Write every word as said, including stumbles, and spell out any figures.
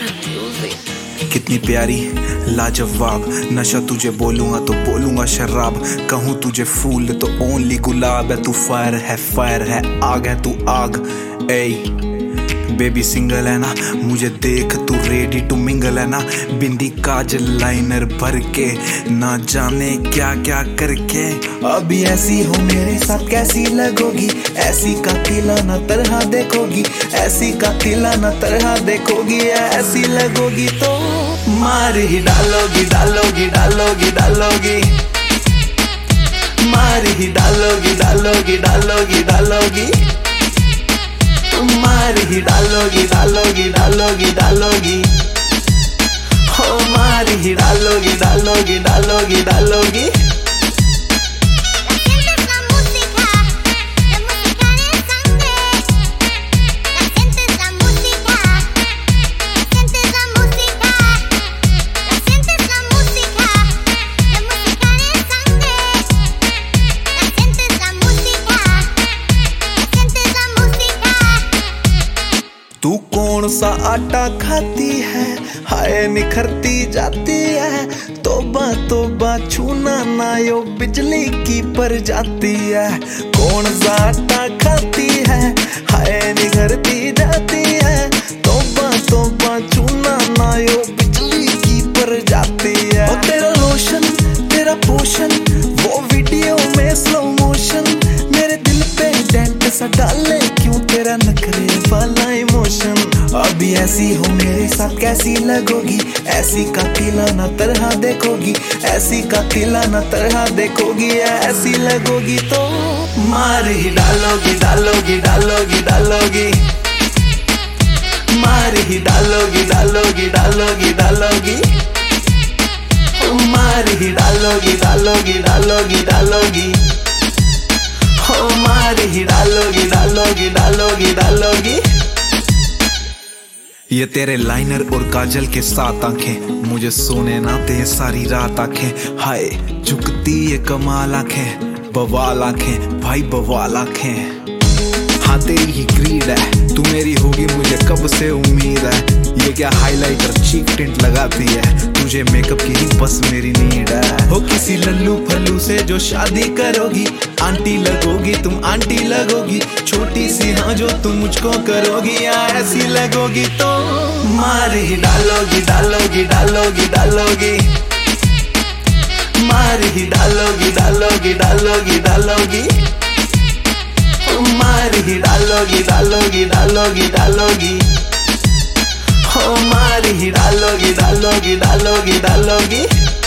कितनी प्यारी लाजवाब, नशा तुझे बोलूंगा तो बोलूंगा शराब, कहूँ तुझे फूल तो ओनली गुलाब है। तू फायर है, फायर है, आग है तू आग। ए बेबी सिंगल है ना, मुझे देख तू रेडी टू मिंगल है ना। बिंदी काजल लाइनर भर के, ना जाने क्या क्या करके। अभी ऐसी हो मेरे साथ कैसी लगोगी, ऐसी कातिलाना तरह देखोगी, ऐसी कातिलाना तरह देखोगी। ऐसी लगोगी तो मार ही डालोगी, डालोगी डालोगी डालोगी, मार ही डालोगी, डालोगी डालोगी डालोगी, मार ही डालोगी, डालोगी डालोगी डालोगी, हो मार ही डालोगी, डालोगी डालोगी डालोगी। तू कौन सा आटा खाती है, हाय निखरती जाती है। तोबा तोबा छूना ना यो बिजली की पर जाती है। कौन सा आटा खाती है, हाय निखरती जाती है। तोबा तोबा छूना ना यो बिजली की पर जाती है। ओ तेरा लोशन तेरा पोशन, वो वीडियो में स्लो मोशन, मेरे दिल पे डेंट सा डाले क्यों तेरा नखरे वाला इमोशन। अभी ऐसी हो मेरे साथ कैसी लगोगी, ऐसी कातिलाना तरह देखोगी, ऐसी कातिलाना तरह देखोगी। ऐसी लगोगी तो मार ही डालोगी, डालोगी डालोगी डालोगी, मार ही डालोगी, डालोगी डालोगी डालोगी, मार ही डालोगी, डालोगी डालोगी डालोगी, हो मार ही डालोगी, डालोगी डालोगी डालोगी। ये तेरे लाइनर और काजल के साथ आंखें, मुझे सोने ना दे सारी रात आंखें। हाय झुकती ये कमाल आंखें, बवाल आंखें भाई बवाल आंखें। हाँ तेरी ही ग्रीड है, तू मेरी होगी मुझे कब से उम्मीद है। ये क्या हाइलाइटर चीक टिंट लगाती है, तुझे मेकअप की ही बस मेरी नीड है। हो किसी लल्लू फल्लू से जो शादी करोगी, आंटी लगोगी तुम आंटी लगोगी। छोटी सी हाँ जो तुम मुझको करोगी, या ऐसी लगोगी तो मार ही डालोगी, डालोगी डालोगी डालोगी, मार ही डालोगी, डालोगी डालोगी डालोगी, मार ही डालोगी, डालोगी डालोगी डालोगी, हो मार ही डालोगी, डालोगी डालोगी डालोगी।